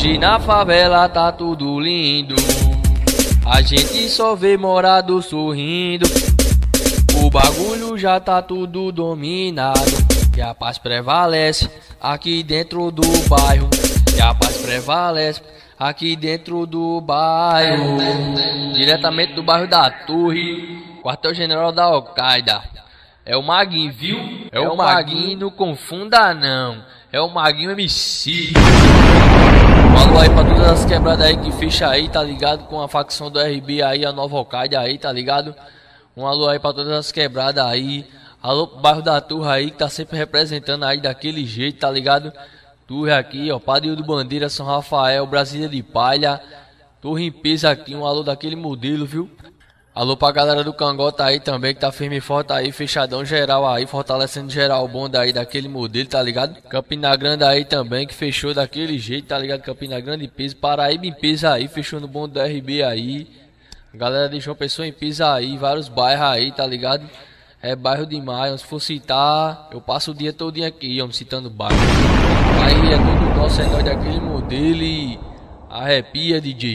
Hoje na favela tá tudo lindo, a gente só vê morado sorrindo. O bagulho já tá tudo dominado, e a paz prevalece aqui dentro do bairro. E a paz prevalece aqui dentro do bairro. Diretamente do bairro da Torre, quartel-general da Al-Qaeda. É o Maguinho, viu? É o Maguinho, não confunda não. É o Maguinho MC. Um alô aí pra todas as quebradas aí que fecha aí, tá ligado? Com a facção do RB aí, a nova Al-Qaeda aí, tá ligado? Um alô aí pra todas as quebradas aí. Alô pro bairro da Torre aí, que tá sempre representando aí daquele jeito, tá ligado? Torre aqui, ó, Padre do Bandeira, São Rafael, Brasília de Palha. Torre em peso aqui, um alô daquele modelo, viu? Alô pra galera do Cangota aí também, que tá firme e forte aí, fechadão geral aí, fortalecendo geral o bonde aí daquele modelo, tá ligado? Campina Grande aí também, que fechou daquele jeito, tá ligado? Campina Grande em peso, Paraíba em peso aí, fechou no bonde da RB aí. Galera deixou pessoa em peso aí, vários bairros aí, tá ligado? É bairro demais, se for citar, eu passo o dia todo aqui, ó, citando bairro. Aí é todo nosso, é nóis daquele modelo e arrepia, DJ.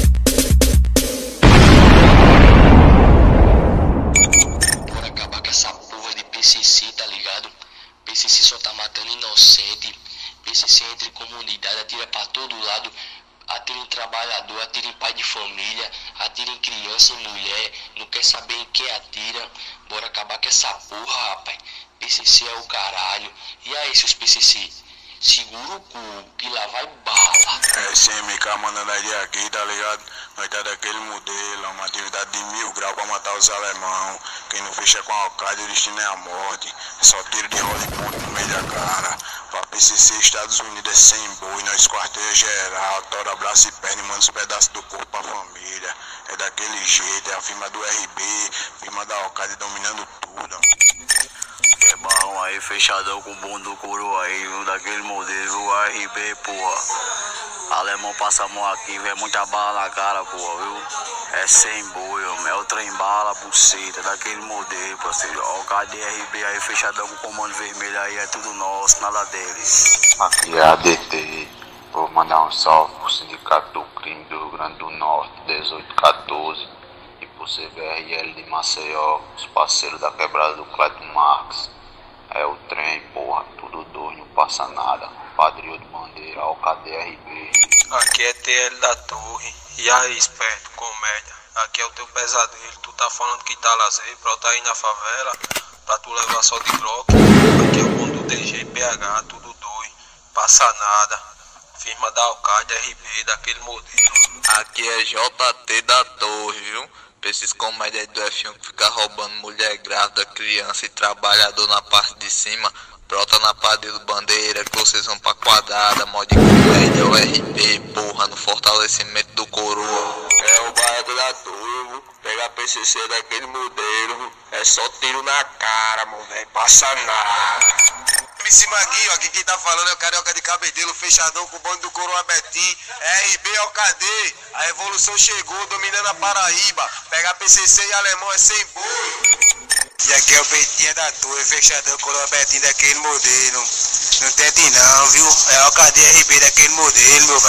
PCC, tá ligado? PCC só tá matando inocente. PCC entre comunidade, atira pra todo lado. Atira em trabalhador, atira em pai de família, atira em criança e mulher. Não quer saber em quem atira. Bora acabar com essa porra, rapaz. PCC é o caralho. E aí, seus PCC? Segura o cu, que lá vai bala. É CMK mandando aí de aqui, tá ligado? Nós tá daquele modelo, uma atividade de 1000 graus pra matar os alemão. Quem não fecha com a Al-Qaeda, o destino é a morte. É só tiro de roda e ponto no meio da cara. Pra PCC, Estados Unidos é sem boi, nós quarteia geral. Tora, braço e perna e manda os pedaços do corpo pra família. É daquele jeito, é a firma do RB, firma da Al-Qaeda dominando tudo. É barrão aí, fechadão com o bom do coroa aí, viu? Daquele modelo, o RB, porra. Alemão passa a mão aqui, vê muita bala na cara, porra, viu? É sem boi, homem. É o trem bala, buceta, daquele modelo, parceiro. Ó, o KDRB aí, fechadão com o comando vermelho aí, é tudo nosso, nada deles. Aqui é a ADT. Vou mandar um salve pro Sindicato do Crime do Rio Grande do Norte, 1814. E pro CVRL de Maceió, os parceiros da quebrada do Cleiton Marques. É o trem, porra, tudo doido, não passa nada. Padre do Bandeira, ao KDRB. Aqui é TL da Torre. E aí, esperto, comédia. Aqui é o teu pesadelo. Tu tá falando que tá lazer, pra tá aí na favela, pra tu levar só de bloco. Aqui é o mundo do DG, PH, tudo doido, passa nada. Firma da Al-Qaeda, RB, daquele modelo. Aqui é JT da Torre, viu? Pra esses comédias do F1 que fica roubando mulher grávida, criança e trabalhador na parte de cima. Brota na Padre do Bandeira que vocês vão pra quadrada. Mod comédia, o RP, porra, no fortalecimento do coroa. É o barato da Turbo, pega PCC daquele modelo. É só tiro na cara, mano, velho, passa nada. MC Maguinho, aqui quem tá falando é o Carioca de Cabedelo, fechadão com o bonde do Coroa Betim, RB ao KD, a revolução chegou, dominando a Paraíba, pega PCC e alemão é sem boi. E aqui é o Betinha da Torre, fechadão, Coroa Betim daquele modelo, não tente não, viu, é o KD RB daquele modelo, meu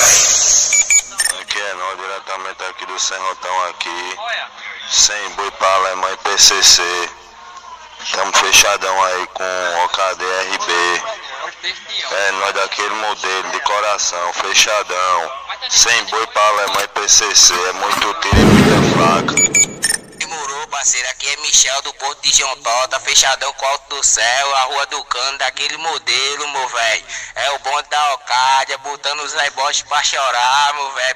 velho. Aqui é nós, diretamente aqui do Serrotão aqui, sem boi pra alemão e PCC. Estamos fechadão aí com o OKDRB. É nós daquele modelo de coração, fechadão. Sem boi pra alemão e PCC, é muito tiro e muita faca. Demorou, parceiro, aqui é Michel do Porto de Jontó, tá fechadão com o Alto do Céu, a Rua do Cano, daquele modelo, meu velho. É o bonde da Al-Qaeda, botando os rebotes pra chorar, meu velho.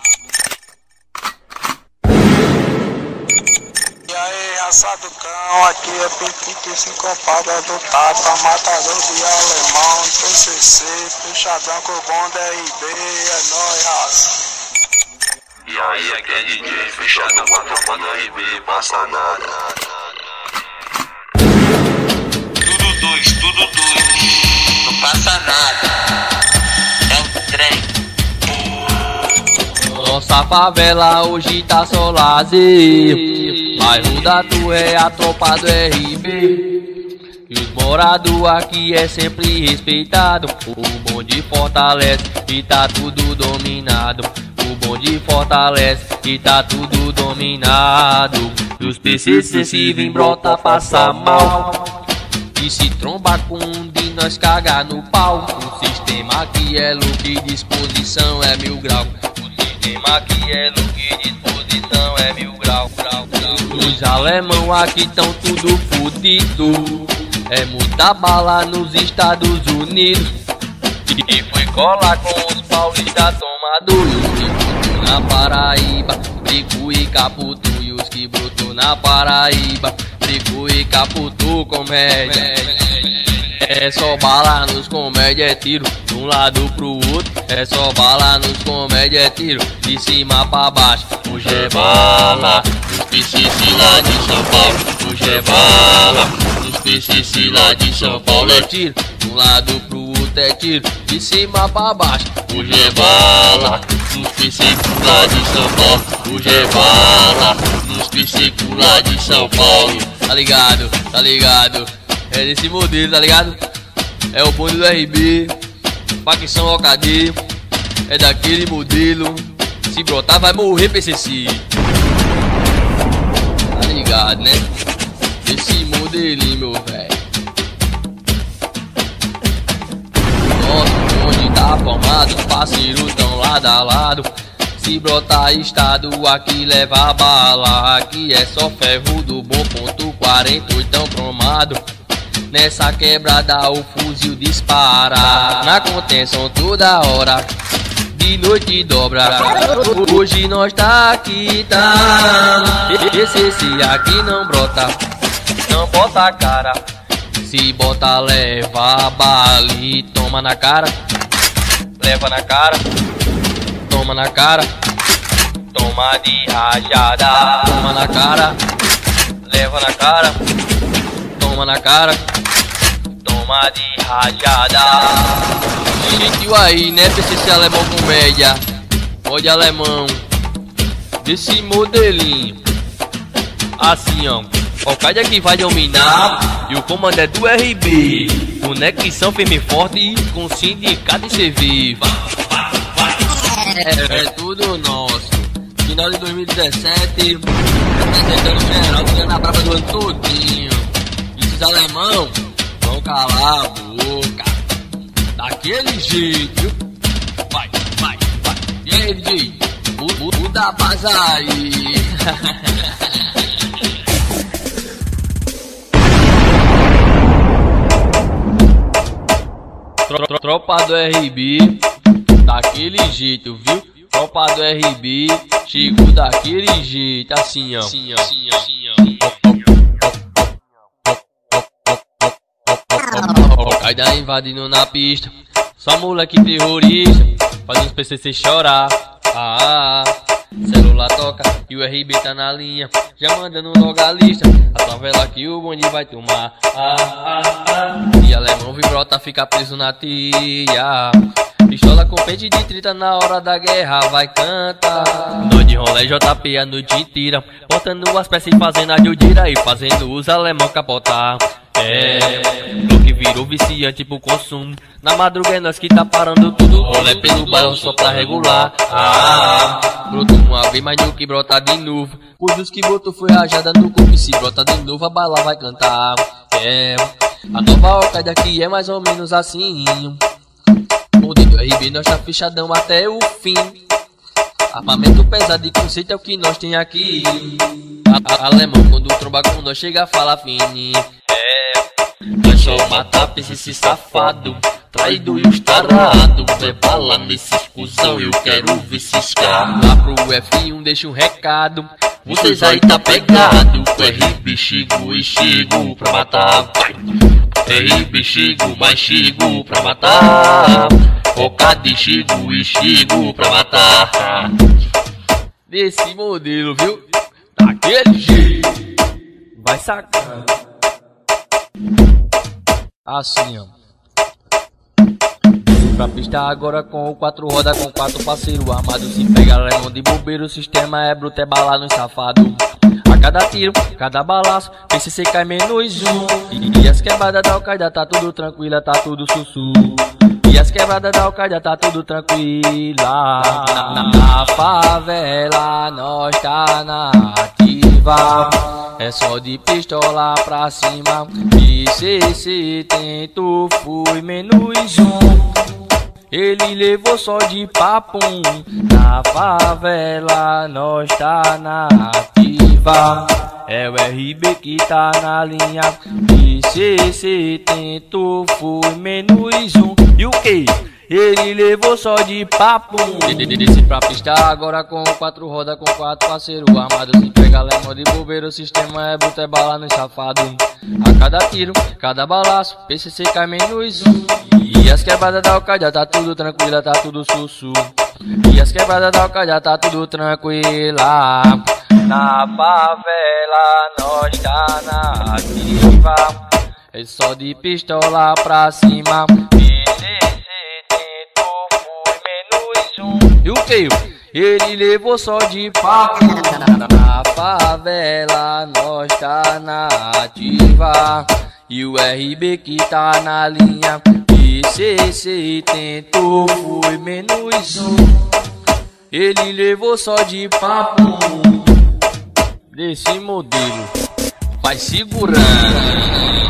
E aí, raça do cão, aqui é Petit Sincopado do Tata, matador de alemão, PCC, fechadão com o bonde RB, é nóis, raça. E aí, aqui é DJ, fechadão com a tropa do RB, passa nada. Tudo dois, não passa nada. É um trem. Nossa favela hoje tá só lazer. Bairro da Torre é a tropa do RB. E os morados aqui é sempre respeitado. O bonde fortalece e tá tudo dominado. O bonde fortalece e tá tudo dominado. E os PCC se vem brota passar mal. E se tromba com um de nós cagar no pau. O sistema aqui é look, disposição é 1000 grau. O sistema aqui é look, disposição é 1000 grau. Os alemão aqui tão tudo fudido. É muita bala nos Estados Unidos. E foi colar com os paulistas tomados. E os que brotou na Paraíba, Brico e Caputo. E os que brotou na Paraíba, Brico e Caputo, comédia. É só bala nos comédia, é tiro de um lado pro outro. É só bala nos comédia, é tiro de cima pra baixo. Hoje é bala nos PCC lá de São Paulo. Hoje é bala nos PCC lá de São Paulo. É tiro de um lado pro outro, é tiro de cima pra baixo. Hoje é bala nos PCC lá de São Paulo. Hoje é bala nos PCC lá de São Paulo. Tá ligado, tá ligado? É desse modelo, tá ligado? É o bonde do RB, facção OKD. É daquele modelo. Se brotar vai morrer PCC. Tá ligado, né? Esse modelinho, meu velho. Nosso bonde tá formado, os parceiros tão lado a lado. Se brotar estado, aqui leva bala. Aqui é só ferro do bom ponto 48 tão cromado. Nessa quebrada o fuzil dispara. Na contenção toda hora, de noite dobra. Hoje nós tá aqui, tá. Esse aqui não brota, não bota a cara. Se bota leva bala e toma na cara. Leva na cara, toma na cara. Toma de rajada. Toma na cara, leva na cara. Toma na cara, toma de rajada. Sentiu aí, né, PCC alemão comédia. Pode alemão desse modelinho. Assim, ó, o Al-Qaeda que vai dominar. E o comando é do RB. Conexão firme e forte com sindicato e CV. É tudo nosso. Final de 2017, representando o general, tirando a brava do ano todinho. Esses alemão vão calar a boca daquele jeito. Vai, vai, vai. E aí, DJ? Muda a paz aí. Tropa do RB, daquele jeito, viu? Tropa do RB, chegou daquele jeito, assim ó. Assim, ó. Assim, ó. Assim, ó. Al-Qaeda invadindo na pista, só moleque terrorista, faz os PCC chorar. Celular toca e o RB tá na linha, já mandando logo a lista, a favela que o bonde vai tomar. E alemão vibrota fica preso na teia. Pistola com pente de 30 na hora da guerra vai cantar. Nós de rolê JP a noite inteira, botando as peças e fazendo a judira e fazendo os alemão capotar. O que virou viciante pro consumo. Na madrugada é nós que tá parando tudo. Rolê pelo bairro só pra regular. Brotou uma vez, mas no que brota de novo. Pois os que botou foi rajada no corpo. E se brota de novo, a bala vai cantar. A nova Al-Qaeda aqui é mais ou menos assim. Bonde do RB nós tá fechadão até o fim. Armamento pesado e conceito é o que nós tem aqui. Alemão quando tromba com nós chega fala fini. Nós só mata PCC safado, traído e os tarado. É bala nesses cuzão, eu quero ver se escapa. Lá pro F1 deixa um recado, vocês aí tá pegado. O RB chego e chego pra matar. RB chego, mas chego pra matar. OKD chego e chego pra matar. Desse modelo, viu? Daquele jeito. Vai sacando. Assim, ó. Pra pista agora com o 4 roda com 4 parceiro armado. Se pega alemão de bobeiro, o sistema é bruto, é bala no safado. cada tiro, cada balaço, PCC cai menos um. E as quebradas da Al-Qaeda tá tudo tranquila, tá tudo sussu. E as quebradas da Al-Qaeda tá tudo tranquila. Na favela nós tá na ativa. É só de pistola pra cima. PCC tentou, foi menos um. Ele levou só de papum. Na favela nós tá na ativa. É o RB que tá na linha. PCC tentou, foi menos um. E o que? Ele levou só de papum. Desce pra pista agora com 4 rodas, com 4 parceiros armados. Se pega lemão de bobeira, o sistema é botar bala nos safados. A cada tiro, cada balaço, PCC cai menos um. E as quebradas da Al-Qaeda tá tudo tranquila, tá tudo sussu. E as quebradas da Al-Qaeda tá tudo tranquila. Na favela nós tá na ativa. É só de pistola pra cima. PCC tentou, foi menos um. E o que? Ele levou só de papo. Na favela nós tá na ativa. E o RB que tá na linha. PCC tentou, foi menos um. Ele levou só de papo. Desse modelo, vai segurando.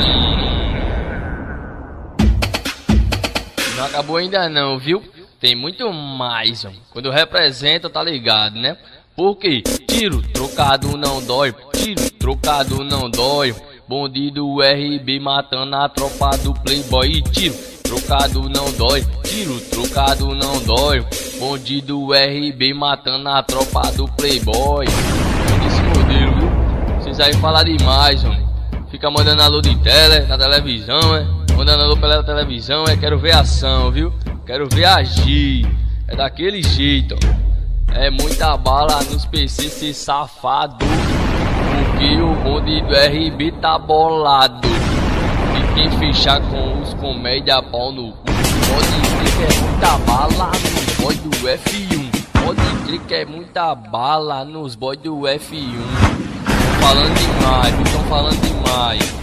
Não acabou ainda não, viu? Tem muito mais, ó. Quando eu represento, tá ligado, né? Porque tiro trocado não dói, tiro trocado não dói. Bonde do RB matando a tropa do Playboy. E tiro trocado não dói, tiro trocado não dói. Bonde do RB matando a tropa do Playboy. Esse modelo, viu? Vocês aí falam demais, homem. Fica mandando alô de tele, na televisão, mandando alô pela televisão, quero ver ação, viu? Quero ver agir. É daquele jeito, ó. É muita bala nos PCC safado. Porque o bonde do RB tá bolado. E quem fechar com os comédia pau no cu, pode crer que é muita bala nos boy do F1. Pode crer que é muita bala nos boy do F1. Tão falando demais, tão falando demais.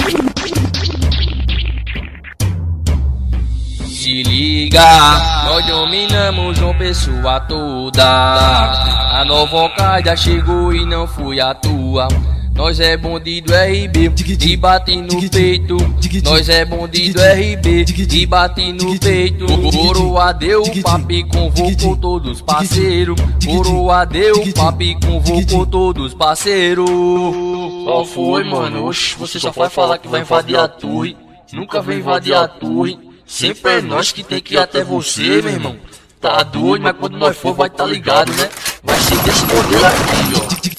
Se liga, nós dominamos uma pessoa toda. A nova Al-Qaeda chegou e não foi à toa. Nós é bonde do RB, e bate no peito. Nós é bonde do RB, e bate no peito. Coroa deu, papi convocou todos parceiro. Coroa deu, papi convocou todos parceiro. Qual foi, mano? Oxi, você só vai falar que vai invadir a torre. Nunca vem invadir a torre. Sempre é nós que tem que ir até você, meu irmão. Tá doido, mas quando nós for vai tá ligado, né? Vai ser desse modelo aqui, ó.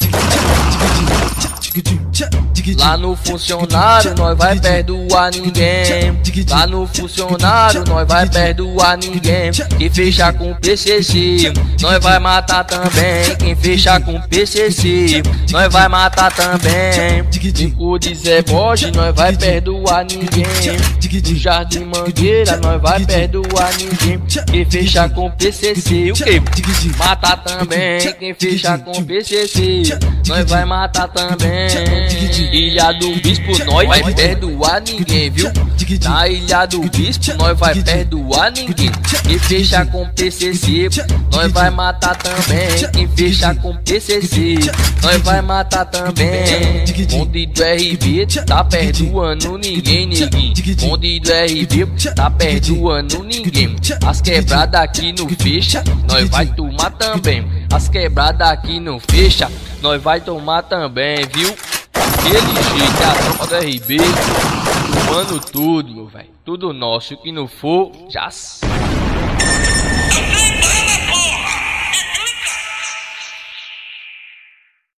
Lá no funcionário nós vai perdoar ninguém. Lá no funcionário nós vai perdoar ninguém. Quem fechar com PCC nós vai matar também. Quem fechar com PCC nós vai matar também. Fico de Zé Borges nós vai perdoar ninguém. Do Jardim Mangueira nós vai perdoar ninguém. Quem fechar com PCC o que? Matar também. Quem fechar com PCC nós vai matar também. Ilha do Bispo nós vai perdoar ninguém, viu? Na Ilha do Bispo nós vai perdoar ninguém. Quem fecha com PCC nós vai matar também. Quem fecha com PCC nós vai matar também. Bonde do RB tá perdoando ninguém, neguinho. Bonde do RB tá perdoando ninguém. As quebradas aqui não fecha, nós vai tomar também. As quebradas aqui não fecha, nós vai tomar também, viu? Aquele jeito é a tropa do RB, tomando tudo, meu velho. Tudo nosso, o que não for, já sabe.